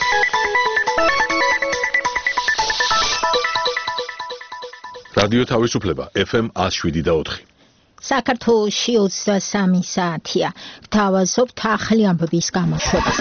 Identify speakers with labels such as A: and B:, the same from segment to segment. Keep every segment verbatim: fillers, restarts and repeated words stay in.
A: რადიო თავისუფლება ეფ ემ one oh seven და four.
B: საქართველოში ოცდასამი საათია. Გთავაზობთ ახალი ამბების გამოშვებას.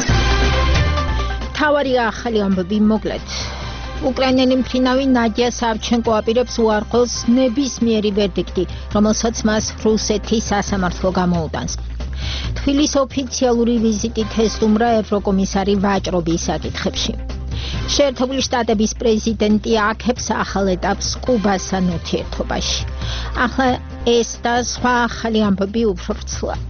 B: მთავარი ახალი ამბები მოკლედ. უკრაინელი მფრინავი ნადია სავჩენკო აპირებს უარყოს ნებისმიერი ვერდიქტი, რომელსაც მას რუსეთის სასამართლო გამოუტანს. თბილისის ოფიციალური ვიზიტით ესტუმრა ევროკომისარი ვაჭრობის საკითხებში. შეერთებული შტატების პრეზიდენტი აქებს ახალ ეტაპს კუბასთან ურთიერთობაში. ახლა ეს და სხვა ახალი ამბები უფრო ვრცლად.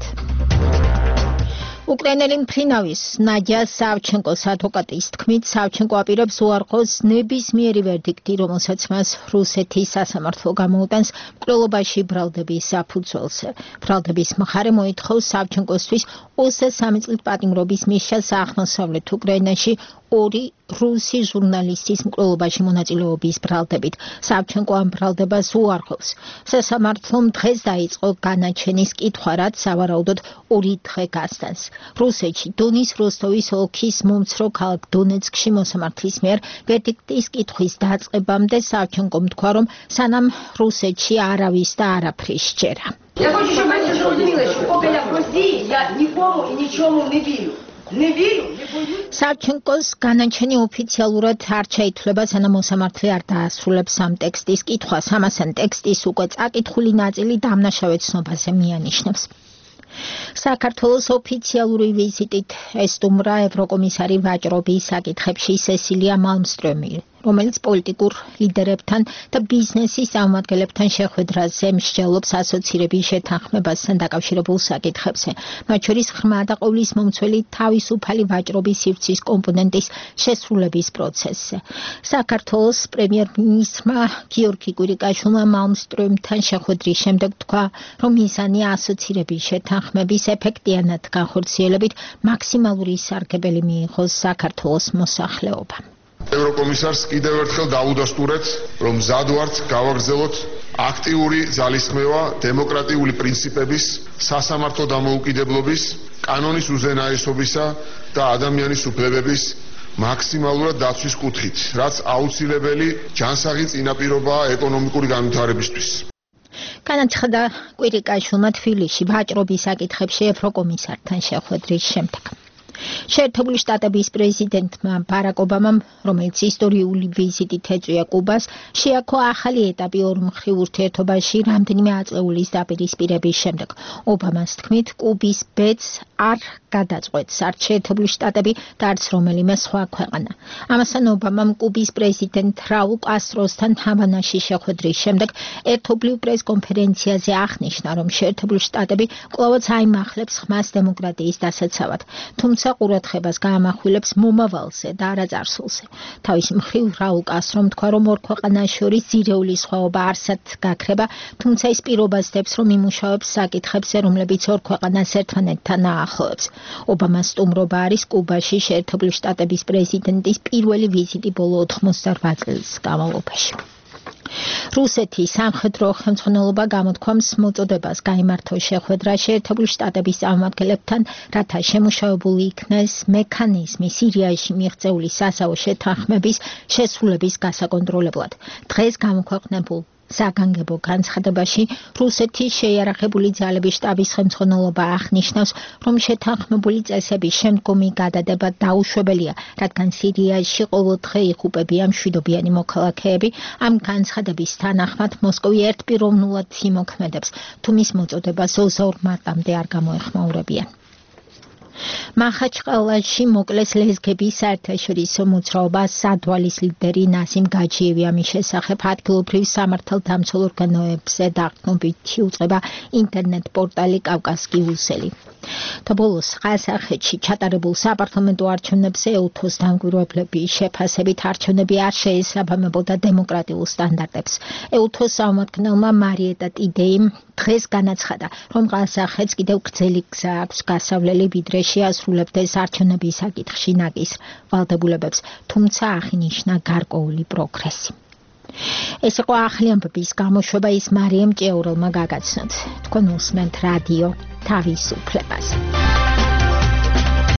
B: უკრაინელი მფრინავის ნადია სავჩენკოს ადვოკატის თქმით, სავჩენკო აპირებს უარყოს ნებისმიერი ვერდიქტი, რომელსაც მას რუსეთის სასამართლო გამოუტანს მკვლელობაში ბრალდების საფუძველზე. ბრალდების მხარე მოითხოვს სავჩენკოსთვის ოცდასამი წლით პატიმრობის მისცემს აღმოსავლეთ უკრაინაში ორი რუსი ჟურნალისტის მკვლელობაში მონაწილეობის ბრალდებით. სავჩენკო ამ ბრალდებას უარყოფს. სასამართლომ დღეს დაიწყო განაჩენის კითხვა, რაც სავარაუდოდ ორი დღე გასტანს. რუსეთში დონის როსტოვის ოლქის მომცრო ქალაქ დონეცკში მოსამართლის მიერ ვერდიქტის კითხვის დაწყებამდე სავჩენკომ თქვა, რომ სანამ რუსეთში არავის და არაფრის სჯერა.
C: Я хочу, чтобы это зрозуміло, що поки я в Росії, я нікому і нічому не вірю. Не вірю, не боюсь.
B: სავჩენკოს განაჩენი ოფიციალურად არ შეითვლება, სანამ მოსამართლე არ დაასრულებს ამ ტექსტის კითხვას. ამასთან ტექსტის უკვე წაკითხული ნაწილი დამნაშავე ცნობაზე მიანიშნებს. საქართველოს ოფიციალური ვიზიტით ესტუმრა ევროკომისარი ვაჭრობის საკითხებში სესილია მალმსტრომი, რომელიც პოლიტიკურ ლიდერებთან და ბიზნესის წარმომადგენლებთან შეხვედრაზე მსჯელობს ასოცირების შეთანხმებასთან დაკავშირებულ საკითხებზე, მათ შორის ღრმა და ყოვლის მომცველი თავისუფალი ვაჭრობის სივრცის კომპონენტის შესრულების პროცესზე. საქართველოს პრემიერ-მინისტრმა გიორგი კვირიკაშვილმა მალმსტრომთან შეხვედრის შემდეგ თქვა, რომ მიზანი ასოცირების შეთანხმების ეფექტიანად განხორციელებით მაქსიმალური სარგებელი მიიღოს საქართველოს მოსახლეობამ.
D: ევროკომისარს კიდევ ერთხელ დაუდასტურეთ, რომ მზად ვართ გავაგრძელოთ აქტიური ძალისხმევა დემოკრატიული პრინციპების, სასამართლო დამოუკიდებლობის, კანონის უზენაესობისა და ადამიანის უფლებების მაქსიმალურად დაცვის კუთხით, რაც აუცილებელი ჯანსაღი წინაპირობაა ეკონომიკური განვითარებისთვის.
B: განაცხადა კვირიკაშვილმა თბილისში ვაჭრობის საკითხებში ევროკომისართან შეხვედრის შემდეგ. შეერთებული შტატების პრეზიდენტმა ბარაკ ობამამ, რომელიც ისტორიული ვიზიტით ეწვია კუბას, შეაქო ახალი ეტაპი ორმხრივ ურთიერთობაში რამდენიმე აწლეულის დაპირისპირების შემდეგ. ობამას თქმით, კუბის ბედს არ გადაწყვეტს არც შეერთებული შტატები და არც რომელიმე სხვა ქვეყანა. ამასთან ობამამ კუბის პრეზიდენტ რაულ კასტროსთან ჰავანაში შეხვედრის შემდეგ ერთობლივ პრესკონფერენციაზე აღნიშნა, რომ შეერთებული შტატები კვლავაც აიმახლებს ხმას დემოკრატიის დასაცავად, თუმცა ყურადღებას გაამახვილებს მომავალზე და არა წარსულზე. თავის მხრივ რაულ კასტრომ თქვა, რომ ორ ქვეყანას შორის ძირეული სხვაობა არსად გაქრება, თუმცა ის პირობას დებს, რომ იმუშავებს საკითხებზე, რომლებიც ორ ქვეყანას ერთმანეთთან აახლოებს. ობამას სტუმრობა არის კუბაში შეერთებული შტატების პრეზიდენტის პირველი ვიზიტი ბოლო ოთხმოცდარბა წლის განმავლობაში. რუსეთის სამხედრო ხელმძღვანელობა გამოთქვამს მოწოდებას გაიმართოს შეხვედრა შეერთებული შტატების წარმომადგენლებთან, რათა შემუშავებული იქნეს მექანიზმი სირიაში მიღწეული სასაო შეთანხმების შესრულების გასაკონტროლებლად. დღეს გამოქვეყნებულ საგანგებო განცხადებაში რუსეთის შეიარაღებული ძალების შტაბის ხელმძღვანელობა აღნიშნავს, რომ შეთანხმებული წესების შემდგომი გადადება დაუშვებელია, რადგან სირიაში ყოველდღე იღუპებიან მშვიდობიანი მოქალაქეები. ამ განცხადების თანახმად მოსკოვი ერთპიროვნულად იმოქმედებს, თუ მის მოწოდებას ოცდაორ მარტამდე არ გამოეხმაურებიან. მახაჩყალაში მოკლეს ლეზგების საერთაშორისო მოძრაობა სადვალის ლიდერი ნასიმ გაჯიევი. ამის შესახებ ადგილობრივ სამართალდამცველ ორგანოებზე დაყრდნობითი უწყება ინტერნეტ პორტალი კავკასკი უსელი. თბილისის ყაზახეთში ჩატარებულ საპარლამენტო არჩევნებზე ეუთოს დამკვირვებლების შეფასებით არჩევნები არ შეესაბამებოდა დემოკრატიულ სტანდარტებს. ეუთოს წარმომადგენელმა მარიეტა ტიდეიმ დღეს განაცხადა, რომ ყაზახეთს კიდევ გრძელი გზა აქვს გასავლელი, ვიდრე შეასრულებდეს არჩევნების საკითხში ნაკის ვალდებულებებს, თუმცა აღინიშნა გარკვეული პროგრესი. ეს იყო ახალი ამბების გამოშვება, ის მარიამ ჭეურელმა გაგაცნოთ. თქვენ უსმენთ რადიო თავისუფლებას.